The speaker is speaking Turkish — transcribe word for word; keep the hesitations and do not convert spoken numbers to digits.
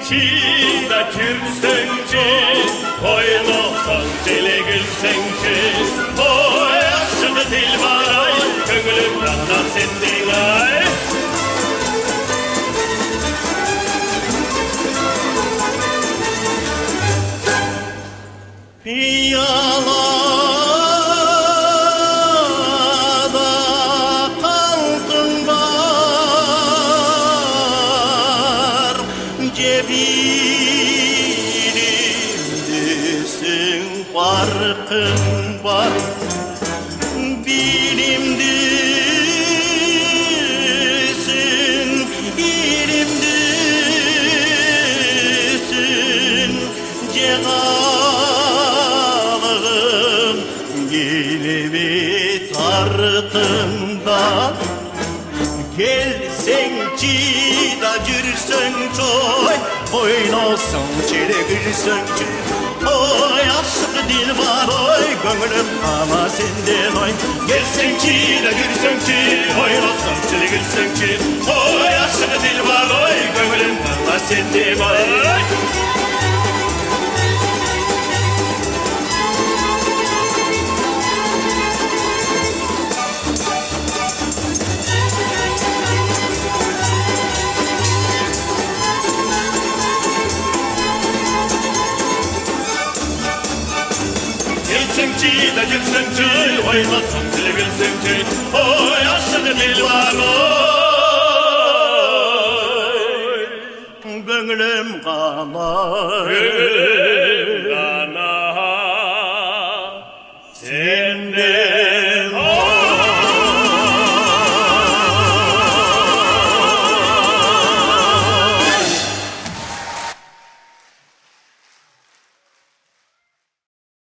çiğde kürsüncü Oynasan çile gülsüncü Oy aşkı dil var ay Köngülüm rahat sendin ay Piyalada kalkın var Cebimdesin farkın var Bilimdesin, ilimdesin Cehalım gelimi tartında Gelsen çiğda cürsen çoy Oynasan çile gülsen çiğ Oy aşkı dil var oy Gönlüm ama senden oy Gelsen çiğda gülsen çiğ Oynasan çile gülsen çiğ Oy aşkı dil var oy Gönlüm ama senden oy Gülsüncü de gülsüncü, oynasın dili gülsüncü Oy aşkı dil var oy Gönlüm kanar Gönlüm kanar Sende